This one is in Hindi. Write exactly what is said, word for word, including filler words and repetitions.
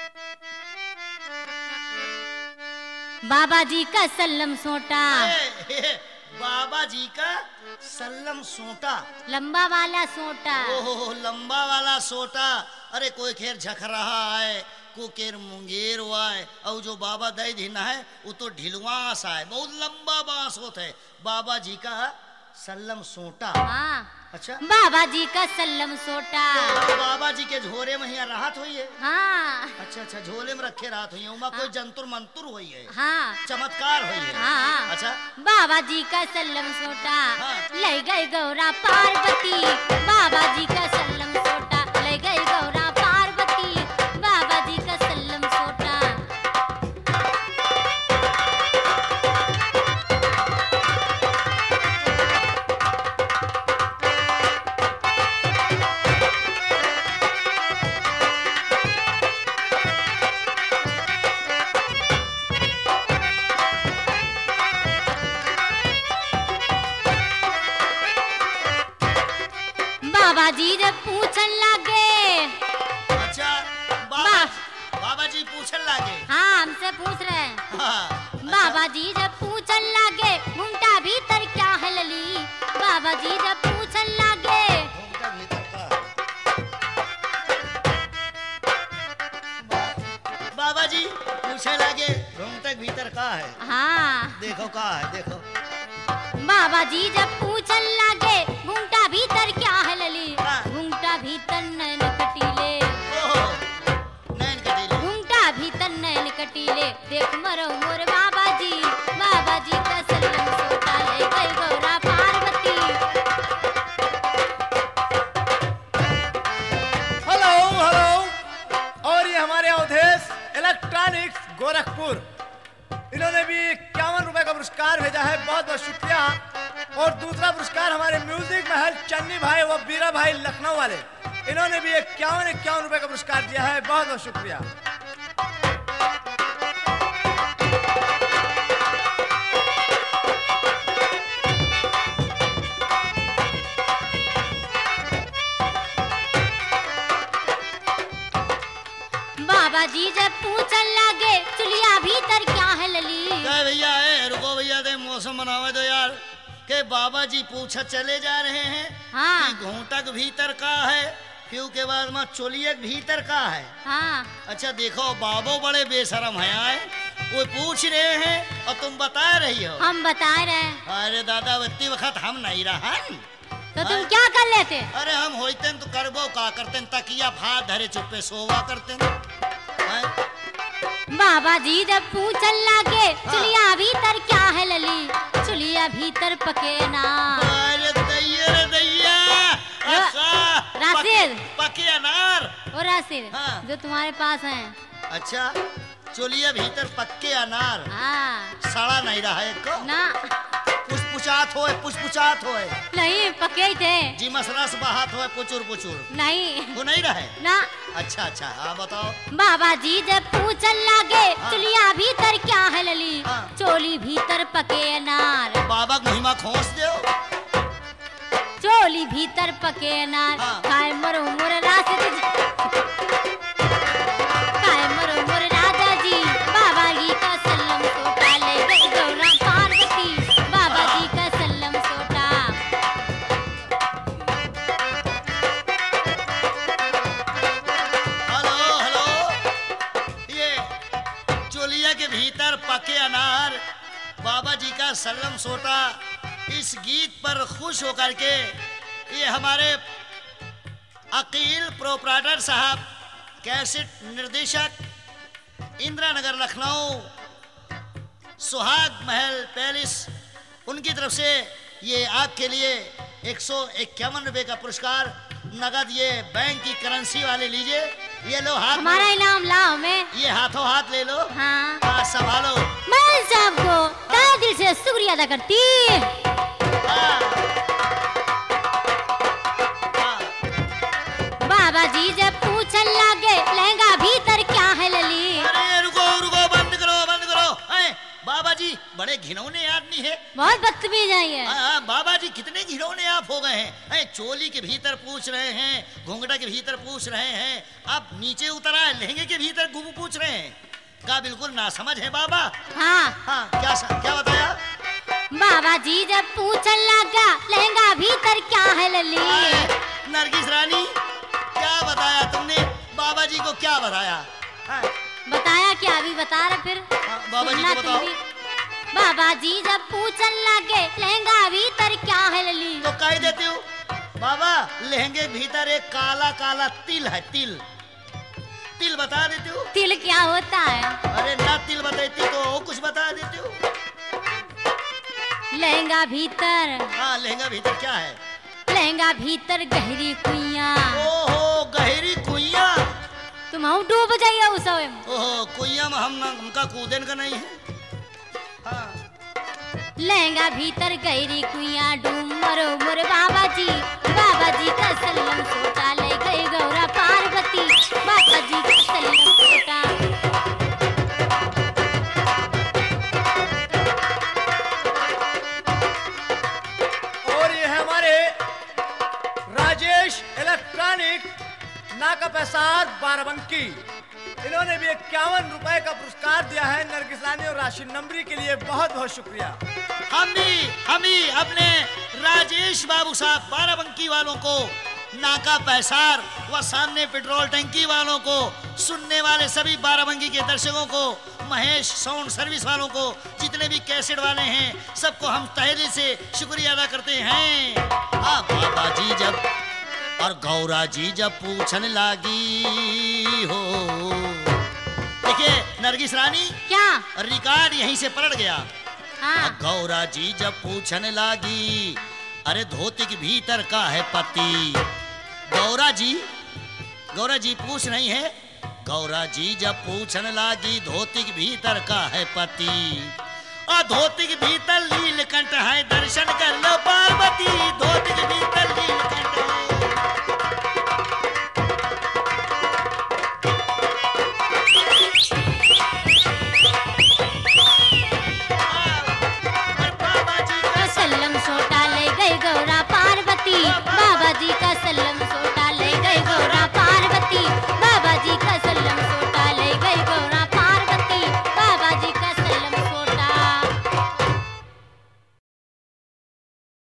बाबा जी का सल्लम सोटा। ए, ए, बाबा जी का सल्लम सोटा, लंबा वाला सोटा। ओहो लंबा वाला सोटा। अरे कोई खेर झक रहा है, को केर मुंगेर हुआ है, और जो बाबा दई धीना है वो तो ढिलवास है, बहुत लंबा बांस होता है। बाबा जी का सल्लम सोटा। हाँ अच्छा, बाबा जी का सल्लम सोटा। तो बाबा जी के झोरे में यहाँ राहत हुई है। हाँ अच्छा अच्छा, झोले में रखे राहत हुई है, उमा कोई जंतुर मंतुर हुई है, हाँ चमत्कार हुई है। हाँ। अच्छा, बाबा जी का सल्लम सोटा। हाँ। ले गई गौरा पार्वती, बाबा जी का सल्लम सोटा। ले गई गौरा पार्वती, बाबा जी का सल्लम सोटा। बाबा जी जब पूछन लगे। अच्छा, बाबा बाबा जी पूछन लागे। हाँ हमसे पूछ रहे हैं। हाँ, बाबा जी जब पूछन लागे, घूमटा भीतर क्या है लली। बाबा जी जब पूछन लागे। घूमता भीतर का। बाबा जी पूछे लागे घूमता भीतर का है। हाँ देखो का है, देखो। बाबा जी जब पूछन लागे, घूमटा भीतर क्या है लली। हाँ। घूमटा भीतर नैन कटीले। ओहो, नैन कटीले। घूमटा भीतर नैन कटीले। देख मरो मोर बाबा जी, बाबा जी का सल्लम सोटा। ले गई गौरा पार्वती। Hello hello. और ये हमारे अवधेश इलेक्ट्रॉनिक्स गोरखपुर, इन्होंने भी इक्यावन रुपए का पुरस्कार भेजा है, बहुत बहुत शुक्रिया। और दूसरा पुरस्कार हमारे म्यूजिक महल चन्नी भाई व बीरा भाई लखनऊ वाले, इन्होंने भी इक्यावन इक्यावन रुपए का पुरस्कार दिया है, बहुत बहुत शुक्रिया। बाबा जी जब पूछन लागे, चुलिया भीतर क्या है लली। क्या भैया है, रुको भैया, दे मौसम बनावे दो यार। के बाबा जी पूछा चले जा रहे हैं हाँ कि घूंटक भीतर का है, फिर के बाद में चोलियक भीतर का है। हाँ अच्छा देखो, बाबो बड़े बेशरम है आए, वो पूछ रहे हैं और तुम बता रही हो। हम बता रहे हैं। अरे दादा बत्ती वक्त हम नहीं रहन। तो तुम क्या कर लेते। अरे हम होते तो करबो का करते, तकिया भात धरे चुप्पे सोवा करते। बाबा जी जब पूछन लागे, चुलिया भीतर क्या है लली। चुलिया भीतर पके ना। अरे दैया रे दैया, अच्छा राशिद। पके, पके अनार। ओ राशिद, हाँ। जो तुम्हारे पास है। अच्छा, चोलिया भीतर पक्के अनार। हाँ सड़ा नहीं रहा है को। ना पुष्पुचात होए, पुष्पुचात होए। नहीं पके ही थे। जी मसरस बहात होए, पुचुर पुचुर। नहीं वो नहीं रहे। ना। अच्छा अच्छा, हाँ बताओ। बाबा जी जब पूछन लागे, हाँ। चुलिया भीतर क्या है लली। हाँ। चोली भीतर पके अनार। बाबा को महिमा खोस दो। चोली भीतर पके अनार। हाँ। खाए मरो मोर राशिद, खाए मरो मोर राजा जी, बाबा जी का सल्लम सोटा। ले गई गौरा पार्वती, बाबा जी का सल्लम सोटा। हेलो हेलो, ये चोलिया के भीतर पके अनार, बाबा जी का सल्लम सोटा। इस गीत पर खुश होकर के ये हमारे अकील प्रोपराइटर साहब, कैसेट निर्देशक, इंदिरा नगर लखनऊ, सुहाग महल पैलेस, उनकी तरफ से ये आपके लिए एक सौ इक्यावन रुपये का पुरस्कार नगद, ये बैंक की करेंसी वाले लीजिए। ये लो हाथ, हमारा इनाम लाओ में। ये हाथों हाथ ले लो। हाँ हाँ, संभालो। मैं साहब को तहे दिल से शुक्रिया अदा करती। हाँ। हाँ। बाबा जी जब पूछन लागे, लहंगा भीतर क्या है लली। अरे रुको रुको, बंद करो बंद करो। अरे बाबा जी बड़े घिनौने आदमी है, बहुत बदतमीज है ये। हाँ, बाबा जी कितने घिनौने आप हो गए हैं। हैं, चोली के भीतर पूछ रहे हैं, घुंघटा के भीतर पूछ रहे हैं, अब नीचे उतर आए लहंगे के भीतर गुबू पूछ रहे हैं। का बिल्कुल ना समझ है बाबा। हाँ हाँ, क्या क्या बताया बाबा जी जब पूछन लगा लहंगा भीतर क्या है लली। आए, नरगिस रानी क्या बताया तुमने, बाबा जी को क्या बताया। हाँ, बताया क्या, अभी बता रहे फिर। हाँ, बाबा जी सुनना को तुम बताओ। भी। बाबा जी जब पूछन लगे लहंगा भीतर क्या है लली। तो कह देती हूँ बाबा, लहंगे के भीतर एक काला काला तिल है, तिल तिल बता देती हूँ। तिल क्या होता है? अरे ना तिल बताती तो और कुछ बता देती हूँ। लहंगा भीतर, हाँ, लहंगा भीतर क्या है? लहंगा भीतर गहरी कुइया। ओहो, गहरी कुइया। तुम हम डूब जाइए उस में। ओहो, कुइया में हम हमका कूदन का नहीं है। हाँ, लहंगा भीतर गहरी कुइया डूब मरो मोर बाबा जी। बाबा जी का सल्लम सोटा ले गई गौरा पार्वती। बाबा जी का सल्लम सोटा। और ये है हमारे राजेश इलेक्ट्रॉनिक नाका पैसार बाराबंकी। इन्होंने भी इक्यावन रुपए का पुरस्कार दिया है नरगिस रानी और राशि नंबरी के लिए। बहुत बहुत शुक्रिया। हम भी हम भी अपने राजेश बाबू साहब बाराबंकी वालों को, नाका पैसार व सामने पेट्रोल टंकी वालों को, सुनने वाले सभी बाराबंकी के दर्शकों को, महेश साउंड सर्विस वालों को, जितने भी कैसेट वाले हैं, सबको हम तहे दिल से शुक्रिया अदा करते हैं। हाँ, बाबा जी जब और गौरा जी जब पूछने लगी हो। देखिए नरगिस रानी, क्या? रिकॉर्ड यहीं से पलट गया। हाँ गौरा जी जब पूछने लगी, अरे धोती के भीतर का है पति। गौरा जी गौरा जी पूछ रही है। गौरा जी जब पूछने लगी, धोती के भीतर का है पति। और धोती के भीतर नीलकंठ है, दर्शन कर लो पार्वती।